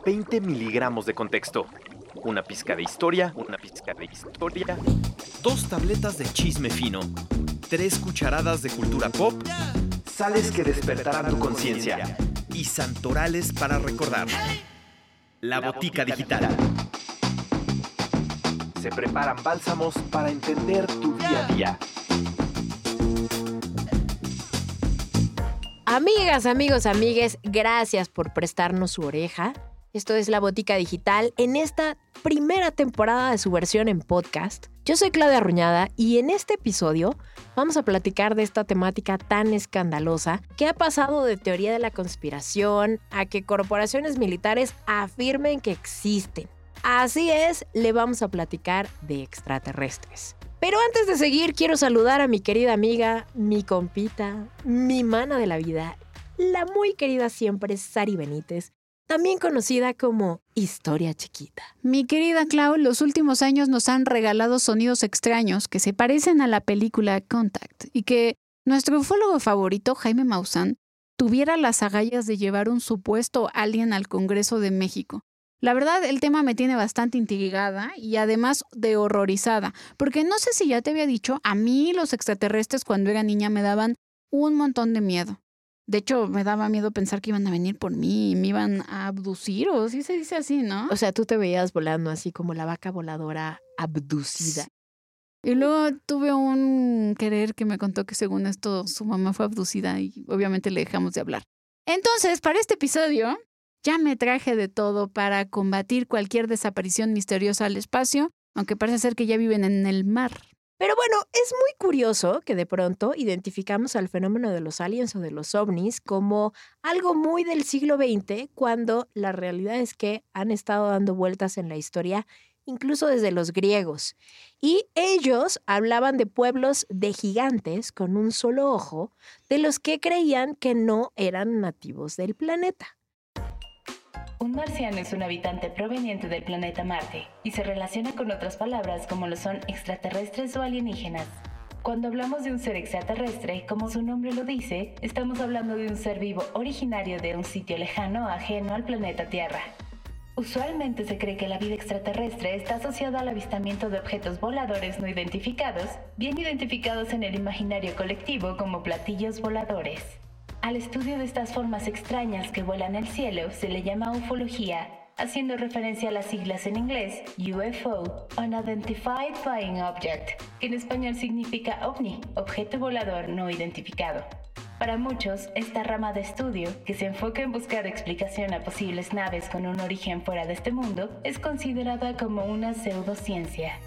20 miligramos de contexto. Una pizca de historia, 2 tabletas de chisme fino, 3 cucharadas de cultura pop, sales que despertarán tu conciencia y santorales para recordar. La Botica Digital. Se preparan bálsamos para entender tu día a día. Amigas, amigos, amigues, gracias por prestarnos su oreja. Esto es La Botica Digital en esta primera temporada de su versión en podcast. Yo soy Claudia Ruñada y en este episodio vamos a platicar de esta temática tan escandalosa que ha pasado de teoría de la conspiración a que corporaciones militares afirmen que existen. Así es, le vamos a platicar de extraterrestres. Pero antes de seguir, quiero saludar a mi querida amiga, mi compita, mi mana de la vida, la muy querida siempre Sari Benítez, también conocida como Historia Chiquita. Mi querida Clau, los últimos años nos han regalado sonidos extraños que se parecen a la película Contact y que nuestro ufólogo favorito, Jaime Maussan, tuviera las agallas de llevar un supuesto alien al Congreso de México. La verdad, el tema me tiene bastante intrigada y además de horrorizada, porque no sé si ya te había dicho, a mí los extraterrestres cuando era niña me daban un montón de miedo. De hecho, me daba miedo pensar que iban a venir por mí y me iban a abducir, o sí se dice así, ¿no? O sea, tú te veías volando así como la vaca voladora abducida. Y luego tuve un querer que me contó que según esto su mamá fue abducida y obviamente le dejamos de hablar. Entonces, para este episodio ya me traje de todo para combatir cualquier desaparición misteriosa al espacio, aunque parece ser que ya viven en el mar. Pero bueno, es muy curioso que de pronto identificamos al fenómeno de los aliens o de los ovnis como algo muy del siglo XX, cuando la realidad es que han estado dando vueltas en la historia, incluso desde los griegos. Y ellos hablaban de pueblos de gigantes con un solo ojo, de los que creían que no eran nativos del planeta. Un marciano es un habitante proveniente del planeta Marte y se relaciona con otras palabras como lo son extraterrestres o alienígenas. Cuando hablamos de un ser extraterrestre, como su nombre lo dice, estamos hablando de un ser vivo originario de un sitio lejano o ajeno al planeta Tierra. Usualmente se cree que la vida extraterrestre está asociada al avistamiento de objetos voladores no identificados, bien identificados en el imaginario colectivo como platillos voladores. Al estudio de estas formas extrañas que vuelan el cielo se le llama ufología, haciendo referencia a las siglas en inglés UFO, Unidentified Flying Object, que en español significa OVNI, objeto volador no identificado. Para muchos, esta rama de estudio, que se enfoca en buscar explicación a posibles naves con un origen fuera de este mundo, es considerada como una pseudociencia.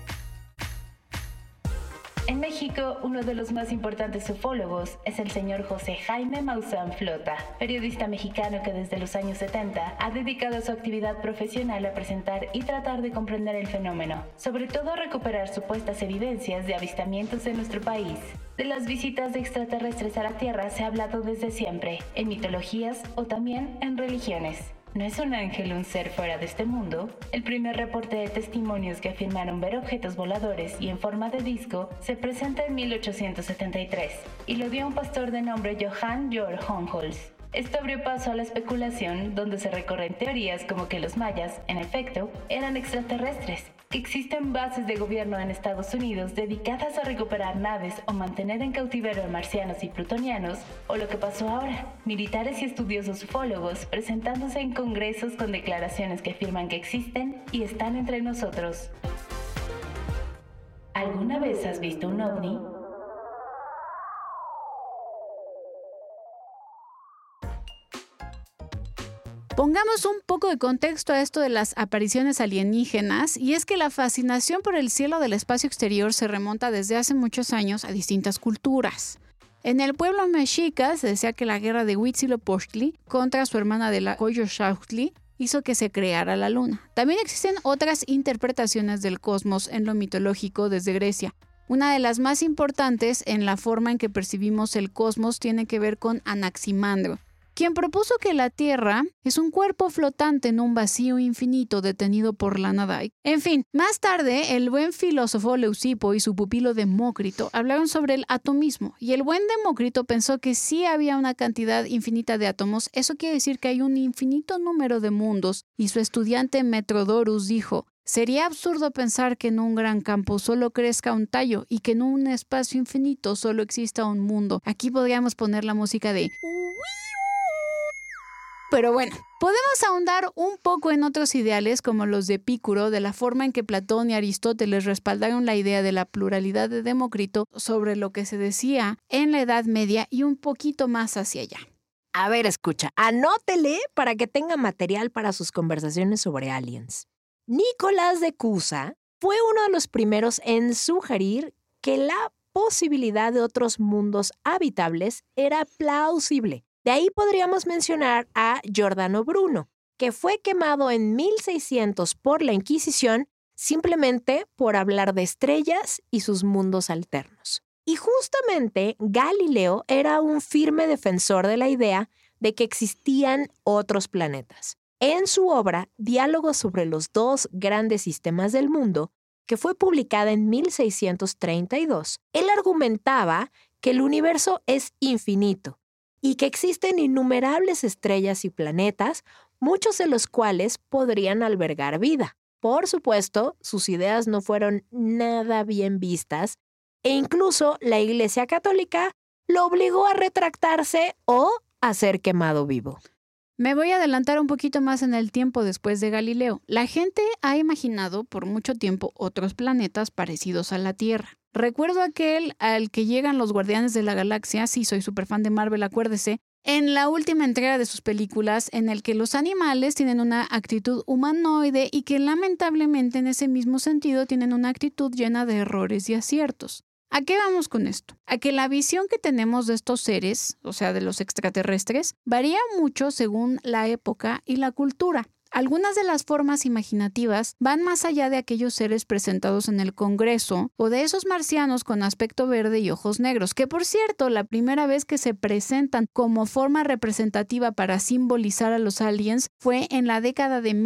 En México, uno de los más importantes ufólogos es el señor José Jaime Maussan Flota, periodista mexicano que desde los años 70 ha dedicado su actividad profesional a presentar y tratar de comprender el fenómeno, sobre todo a recuperar supuestas evidencias de avistamientos en nuestro país. De las visitas de extraterrestres a la Tierra se ha hablado desde siempre, en mitologías o también en religiones. ¿No es un ángel un ser fuera de este mundo? El primer reporte de testimonios que afirmaron ver objetos voladores y en forma de disco se presenta en 1873 y lo dio un pastor de nombre Johann Georg Helmholtz. Esto abrió paso a la especulación donde se recorren teorías como que los mayas, en efecto, eran extraterrestres, que existen bases de gobierno en Estados Unidos dedicadas a recuperar naves o mantener en cautiverio a marcianos y plutonianos, o lo que pasó ahora, militares y estudiosos ufólogos presentándose en congresos con declaraciones que afirman que existen y están entre nosotros. ¿Alguna vez has visto un ovni? Pongamos un poco de contexto a esto de las apariciones alienígenas, y es que la fascinación por el cielo del espacio exterior se remonta desde hace muchos años a distintas culturas. En el pueblo mexica se decía que la guerra de Huitzilopochtli contra su hermana de la Coyolxauhqui hizo que se creara la luna. También existen otras interpretaciones del cosmos en lo mitológico desde Grecia. Una de las más importantes en la forma en que percibimos el cosmos tiene que ver con Anaximandro, quien propuso que la Tierra es un cuerpo flotante en un vacío infinito detenido por la nada. En fin, más tarde, el buen filósofo Leucipo y su pupilo Demócrito hablaron sobre el atomismo, y el buen Demócrito pensó que sí había una cantidad infinita de átomos. Eso quiere decir que hay un infinito número de mundos, y su estudiante Metrodorus dijo: sería absurdo pensar que en un gran campo solo crezca un tallo y que en un espacio infinito solo exista un mundo. Aquí podríamos poner la música de... Pero bueno, podemos ahondar un poco en otros ideales como los de Epicuro, de la forma en que Platón y Aristóteles respaldaron la idea de la pluralidad de Demócrito sobre lo que se decía en la Edad Media y un poquito más hacia allá. A ver, escucha, anótele para que tenga material para sus conversaciones sobre aliens. Nicolás de Cusa fue uno de los primeros en sugerir que la posibilidad de otros mundos habitables era plausible. De ahí podríamos mencionar a Giordano Bruno, que fue quemado en 1600 por la Inquisición simplemente por hablar de estrellas y sus mundos alternos. Y justamente Galileo era un firme defensor de la idea de que existían otros planetas. En su obra Diálogos sobre los dos grandes sistemas del mundo, que fue publicada en 1632, él argumentaba que el universo es infinito y que existen innumerables estrellas y planetas, muchos de los cuales podrían albergar vida. Por supuesto, sus ideas no fueron nada bien vistas e incluso la Iglesia Católica lo obligó a retractarse o a ser quemado vivo. Me voy a adelantar un poquito más en el tiempo después de Galileo. La gente ha imaginado por mucho tiempo otros planetas parecidos a la Tierra. Recuerdo aquel al que llegan los Guardianes de la Galaxia, sí soy súper fan de Marvel, acuérdese, en la última entrega de sus películas, en el que los animales tienen una actitud humanoide y que lamentablemente en ese mismo sentido tienen una actitud llena de errores y aciertos. ¿A qué vamos con esto? A que la visión que tenemos de estos seres, o sea, de los extraterrestres, varía mucho según la época y la cultura. Algunas de las formas imaginativas van más allá de aquellos seres presentados en el Congreso o de esos marcianos con aspecto verde y ojos negros, que por cierto, la primera vez que se presentan como forma representativa para simbolizar a los aliens fue en la década de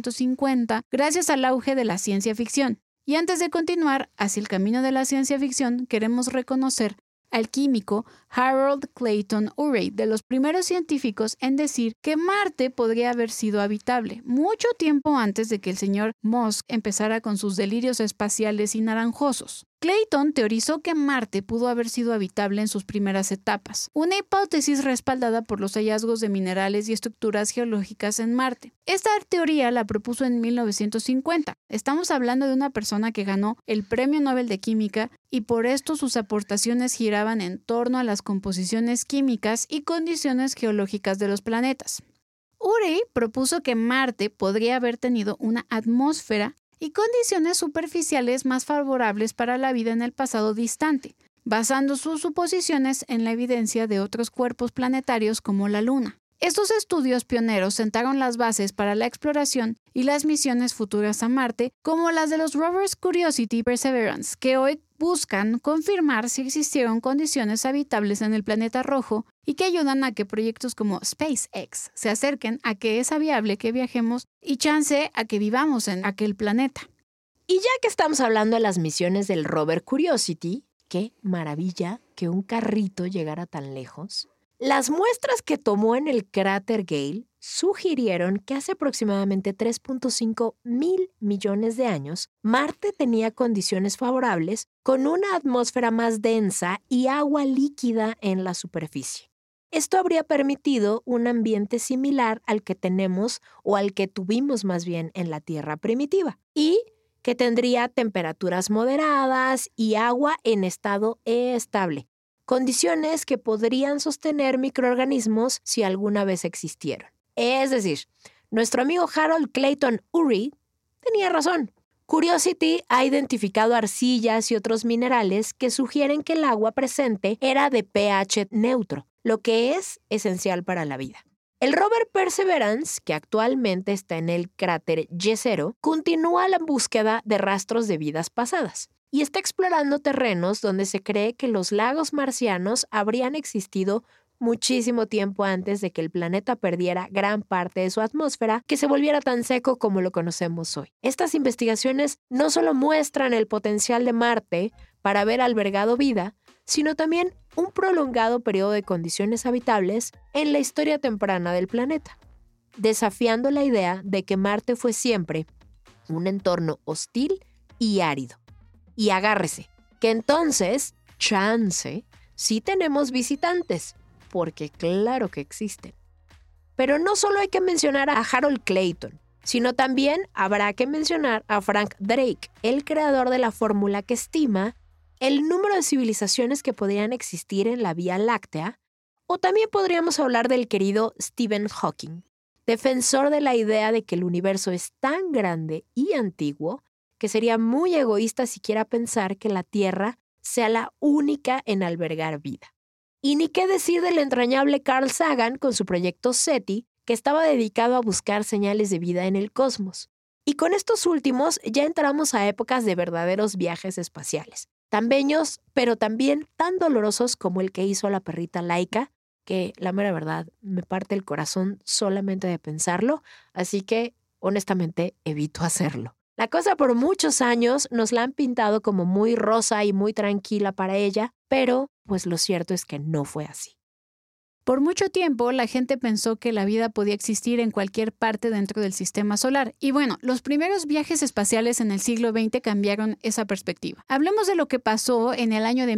1950, gracias al auge de la ciencia ficción. Y antes de continuar hacia el camino de la ciencia ficción, queremos reconocer al químico Harold Clayton Urey, de los primeros científicos en decir que Marte podría haber sido habitable, mucho tiempo antes de que el señor Musk empezara con sus delirios espaciales y naranjosos. Clayton teorizó que Marte pudo haber sido habitable en sus primeras etapas, una hipótesis respaldada por los hallazgos de minerales y estructuras geológicas en Marte. Esta teoría la propuso en 1950. Estamos hablando de una persona que ganó el Premio Nobel de Química y por esto sus aportaciones giraban en torno a las composiciones químicas y condiciones geológicas de los planetas. Urey propuso que Marte podría haber tenido una atmósfera y condiciones superficiales más favorables para la vida en el pasado distante, basando sus suposiciones en la evidencia de otros cuerpos planetarios como la Luna. Estos estudios pioneros sentaron las bases para la exploración y las misiones futuras a Marte, como las de los rovers Curiosity y Perseverance, que hoy buscan confirmar si existieron condiciones habitables en el planeta rojo y que ayudan a que proyectos como SpaceX se acerquen a que es viable que viajemos y chance a que vivamos en aquel planeta. Y ya que estamos hablando de las misiones del rover Curiosity, qué maravilla que un carrito llegara tan lejos. Las muestras que tomó en el cráter Gale sugirieron que hace aproximadamente 3.5 mil millones de años, Marte tenía condiciones favorables con una atmósfera más densa y agua líquida en la superficie. Esto habría permitido un ambiente similar al que tenemos o al que tuvimos más bien en la Tierra primitiva y que tendría temperaturas moderadas y agua en estado estable. Condiciones que podrían sostener microorganismos si alguna vez existieron. Es decir, nuestro amigo Harold Clayton Urey tenía razón. Curiosity ha identificado arcillas y otros minerales que sugieren que el agua presente era de pH neutro, lo que es esencial para la vida. El rover Perseverance, que actualmente está en el cráter Jezero, continúa la búsqueda de rastros de vidas pasadas y está explorando terrenos donde se cree que los lagos marcianos habrían existido muchísimo tiempo antes de que el planeta perdiera gran parte de su atmósfera, que se volviera tan seco como lo conocemos hoy. Estas investigaciones no solo muestran el potencial de Marte para haber albergado vida, sino también un prolongado periodo de condiciones habitables en la historia temprana del planeta, desafiando la idea de que Marte fue siempre un entorno hostil y árido. Y agárrese, que entonces, chance, sí tenemos visitantes, porque claro que existen. Pero no solo hay que mencionar a Harold Clayton, sino también habrá que mencionar a Frank Drake, el creador de la fórmula que estima el número de civilizaciones que podrían existir en la Vía Láctea, o también podríamos hablar del querido Stephen Hawking, defensor de la idea de que el universo es tan grande y antiguo que sería muy egoísta siquiera pensar que la Tierra sea la única en albergar vida. Y ni qué decir del entrañable Carl Sagan con su proyecto SETI, que estaba dedicado a buscar señales de vida en el cosmos. Y con estos últimos ya entramos a épocas de verdaderos viajes espaciales, tan bellos, pero también tan dolorosos como el que hizo la perrita Laika, que la mera verdad me parte el corazón solamente de pensarlo, así que honestamente evito hacerlo. La cosa por muchos años nos la han pintado como muy rosa y muy tranquila para ella, pero pues lo cierto es que no fue así. Por mucho tiempo, la gente pensó que la vida podía existir en cualquier parte dentro del sistema solar. Y bueno, los primeros viajes espaciales en el siglo XX cambiaron esa perspectiva. Hablemos de lo que pasó en el año de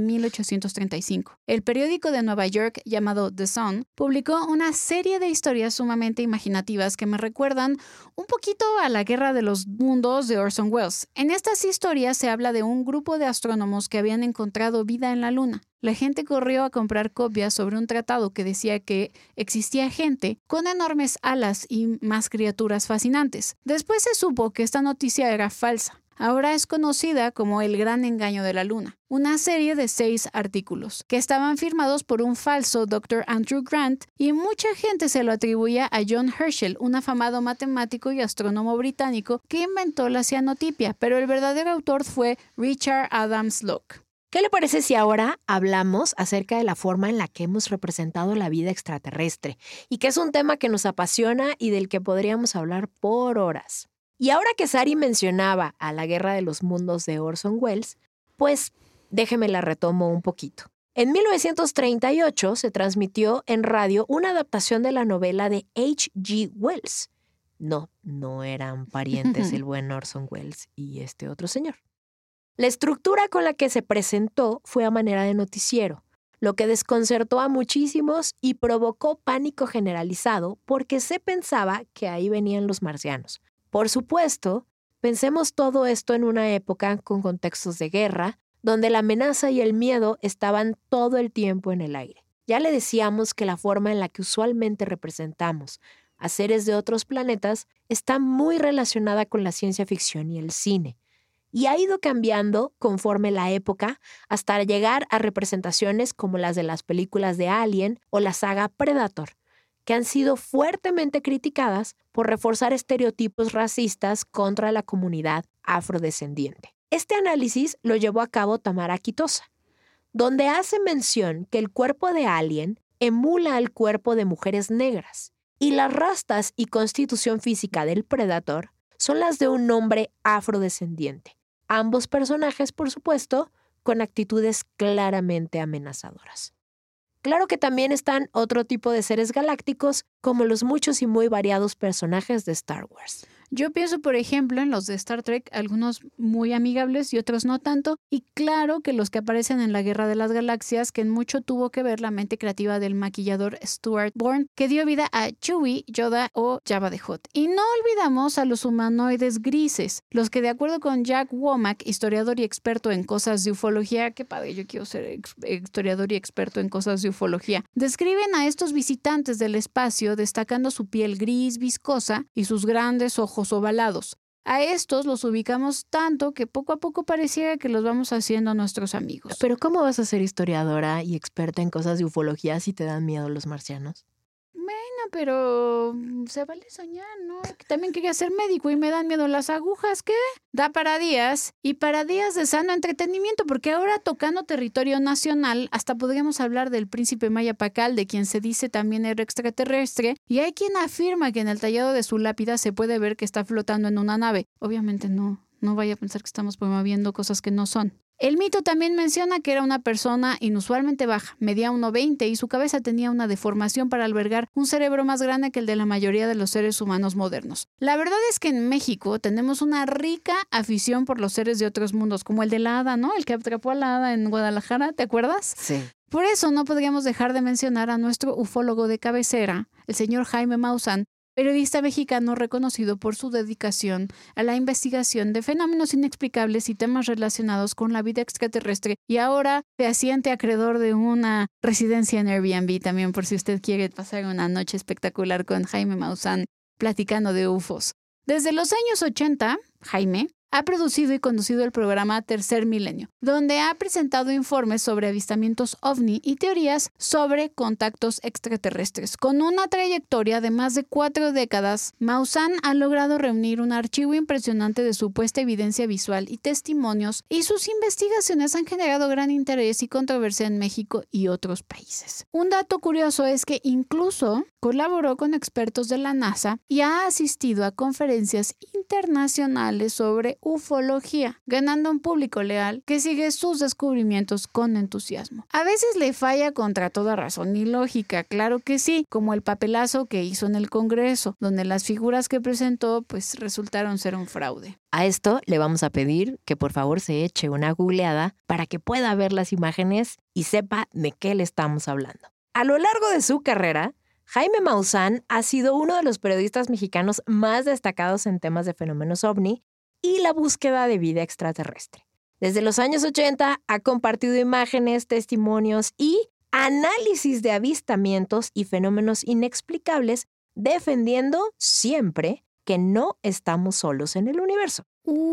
1835. El periódico de Nueva York, llamado The Sun, publicó una serie de historias sumamente imaginativas que me recuerdan un poquito a la Guerra de los Mundos de Orson Welles. En estas historias se habla de un grupo de astrónomos que habían encontrado vida en la Luna. La gente corrió a comprar copias sobre un tratado que decía que existía gente con enormes alas y más criaturas fascinantes. Después se supo que esta noticia era falsa. Ahora es conocida como El Gran Engaño de la Luna, una serie de 6 artículos que estaban firmados por un falso Dr. Andrew Grant y mucha gente se lo atribuía a John Herschel, un afamado matemático y astrónomo británico que inventó la cianotipia, pero el verdadero autor fue Richard Adams Locke. ¿Qué le parece si ahora hablamos acerca de la forma en la que hemos representado la vida extraterrestre? Y que es un tema que nos apasiona y del que podríamos hablar por horas. Y ahora que Sari mencionaba a la Guerra de los Mundos de Orson Welles, pues déjeme la retomo un poquito. En 1938 se transmitió en radio una adaptación de la novela de H.G. Wells. No eran parientes el buen Orson Welles y este otro señor. La estructura con la que se presentó fue a manera de noticiero, lo que desconcertó a muchísimos y provocó pánico generalizado porque se pensaba que ahí venían los marcianos. Por supuesto, pensemos todo esto en una época con contextos de guerra, donde la amenaza y el miedo estaban todo el tiempo en el aire. Ya le decíamos que la forma en la que usualmente representamos a seres de otros planetas está muy relacionada con la ciencia ficción y el cine. Y ha ido cambiando conforme la época hasta llegar a representaciones como las de las películas de Alien o la saga Predator, que han sido fuertemente criticadas por reforzar estereotipos racistas contra la comunidad afrodescendiente. Este análisis lo llevó a cabo Tamara Quitosa, donde hace mención que el cuerpo de Alien emula el cuerpo de mujeres negras y las rastas y constitución física del Predator son las de un hombre afrodescendiente. Ambos personajes, por supuesto, con actitudes claramente amenazadoras. Claro que también están otro tipo de seres galácticos, como los muchos y muy variados personajes de Star Wars. Yo pienso, por ejemplo, en los de Star Trek, algunos muy amigables y otros no tanto, y claro que los que aparecen en la Guerra de las Galaxias, que en mucho tuvo que ver la mente creativa del maquillador Stuart Bourne, que dio vida a Chewie, Yoda o Jabba the Hutt. Y no olvidamos a los humanoides grises, los que de acuerdo con Jack Womack, historiador y experto en cosas de ufología, qué padre, yo quiero ser historiador y experto en cosas de ufología, describen a estos visitantes del espacio destacando su piel gris viscosa y sus grandes ojos ovalados. A estos los ubicamos tanto que poco a poco pareciera que los vamos haciendo nuestros amigos. Pero ¿cómo vas a ser historiadora y experta en cosas de ufología si te dan miedo los marcianos? Bueno, pero se vale soñar, ¿no? También quería ser médico y me dan miedo las agujas, ¿qué? Da para días y para días de sano entretenimiento, porque ahora tocando territorio nacional, hasta podríamos hablar del príncipe Maya Pakal, de quien se dice también era extraterrestre, y hay quien afirma que en el tallado de su lápida se puede ver que está flotando en una nave. Obviamente no vaya a pensar que estamos promoviendo cosas que no son. El mito también menciona que era una persona inusualmente baja, medía 1,20 y su cabeza tenía una deformación para albergar un cerebro más grande que el de la mayoría de los seres humanos modernos. La verdad es que en México tenemos una rica afición por los seres de otros mundos, como el de la hada, ¿no? El que atrapó a la hada en Guadalajara, ¿te acuerdas? Sí. Por eso no podríamos dejar de mencionar a nuestro ufólogo de cabecera, el señor Jaime Maussan, periodista mexicano reconocido por su dedicación a la investigación de fenómenos inexplicables y temas relacionados con la vida extraterrestre, y ahora fehaciente acreedor de una residencia en Airbnb también, por si usted quiere pasar una noche espectacular con Jaime Maussan platicando de UFOs. Desde los años 80, Jaime ha producido y conducido el programa Tercer Milenio, donde ha presentado informes sobre avistamientos OVNI y teorías sobre contactos extraterrestres. Con una trayectoria de más de 4 décadas, Maussan ha logrado reunir un archivo impresionante de supuesta evidencia visual y testimonios, y sus investigaciones han generado gran interés y controversia en México y otros países. Un dato curioso es que incluso colaboró con expertos de la NASA y ha asistido a conferencias internacionales sobre ufología, ganando un público leal que sigue sus descubrimientos con entusiasmo. A veces le falla contra toda razón y lógica, claro que sí, como el papelazo que hizo en el Congreso, donde las figuras que presentó pues resultaron ser un fraude. A esto le vamos a pedir que por favor se eche una googleada para que pueda ver las imágenes y sepa de qué le estamos hablando. A lo largo de su carrera, Jaime Maussan ha sido uno de los periodistas mexicanos más destacados en temas de fenómenos OVNI y la búsqueda de vida extraterrestre. Desde los años 80 ha compartido imágenes, testimonios y análisis de avistamientos y fenómenos inexplicables, defendiendo siempre que no estamos solos en el universo.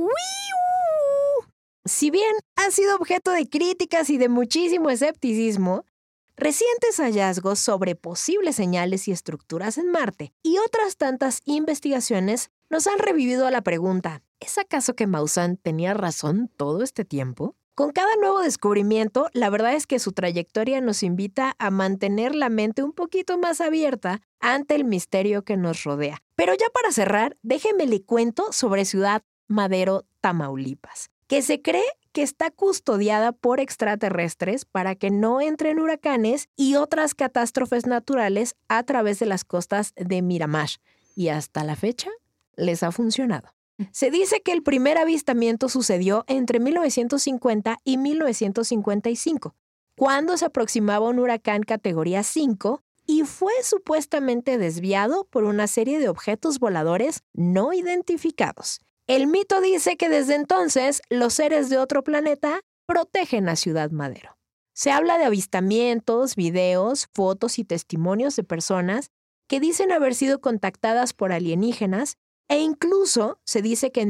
Si bien ha sido objeto de críticas y de muchísimo escepticismo, recientes hallazgos sobre posibles señales y estructuras en Marte y otras tantas investigaciones nos han revivido a la pregunta: ¿es acaso que Maussan tenía razón todo este tiempo? Con cada nuevo descubrimiento, la verdad es que su trayectoria nos invita a mantener la mente un poquito más abierta ante el misterio que nos rodea. Pero ya para cerrar, déjeme le cuento sobre Ciudad Madero, Tamaulipas, que se cree que está custodiada por extraterrestres para que no entren huracanes y otras catástrofes naturales a través de las costas de Miramar. Y hasta la fecha les ha funcionado. Se dice que el primer avistamiento sucedió entre 1950 y 1955, cuando se aproximaba un huracán categoría 5 y fue supuestamente desviado por una serie de objetos voladores no identificados. El mito dice que desde entonces los seres de otro planeta protegen a Ciudad Madero. Se habla de avistamientos, videos, fotos y testimonios de personas que dicen haber sido contactadas por alienígenas, e incluso se dice que en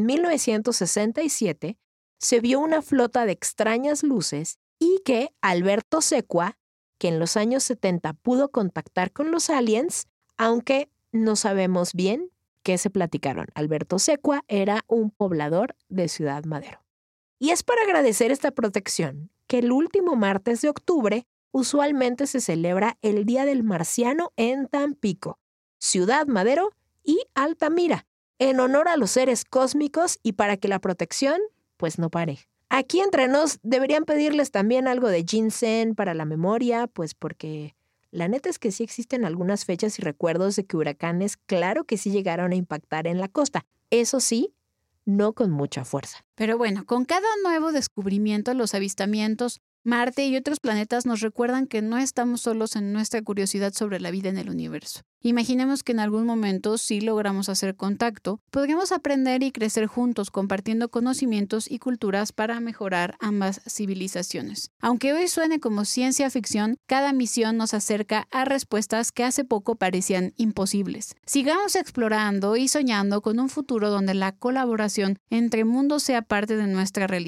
1967 se vio una flota de extrañas luces y que Alberto Secua, que en los años 70 pudo contactar con los aliens, aunque no sabemos bien qué se platicaron. Alberto Secua era un poblador de Ciudad Madero. Y es para agradecer esta protección que el último martes de octubre usualmente se celebra el Día del Marciano en Tampico, Ciudad Madero y Altamira, en honor a los seres cósmicos y para que la protección pues no pare. Aquí entre nos deberían pedirles también algo de ginseng para la memoria, pues porque la neta es que sí existen algunas fechas y recuerdos de que huracanes claro que sí llegaron a impactar en la costa. Eso sí, no con mucha fuerza. Pero bueno, con cada nuevo descubrimiento, los avistamientos, Marte y otros planetas nos recuerdan que no estamos solos en nuestra curiosidad sobre la vida en el universo. Imaginemos que en algún momento, si logramos hacer contacto, podríamos aprender y crecer juntos compartiendo conocimientos y culturas para mejorar ambas civilizaciones. Aunque hoy suene como ciencia ficción, cada misión nos acerca a respuestas que hace poco parecían imposibles. Sigamos explorando y soñando con un futuro donde la colaboración entre mundos sea parte de nuestra realidad.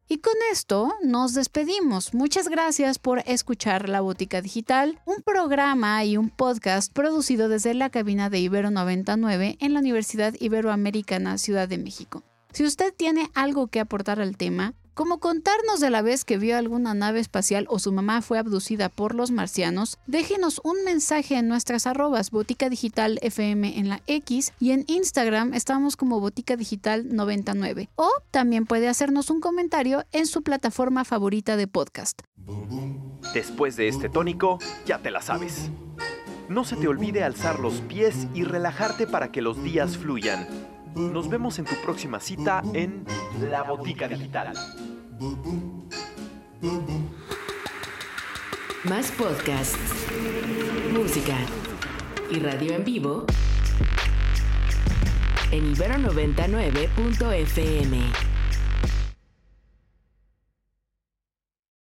Y con esto nos despedimos. Muchas gracias por escuchar La Botica Digital, un programa y un podcast producido desde la cabina de Ibero 99 en la Universidad Iberoamericana Ciudad de México. Si usted tiene algo que aportar al tema, como contarnos de la vez que vio alguna nave espacial o su mamá fue abducida por los marcianos, déjenos un mensaje en nuestras arrobas Botica Digital FM en la X y en Instagram estamos como Botica Digital 99. O también puede hacernos un comentario en su plataforma favorita de podcast. Después de este tónico, ya te la sabes. No se te olvide alzar los pies y relajarte para que los días fluyan. Nos vemos en tu próxima cita en La Botica Digital. Más podcasts, música y radio en vivo en Ibero 99.fm.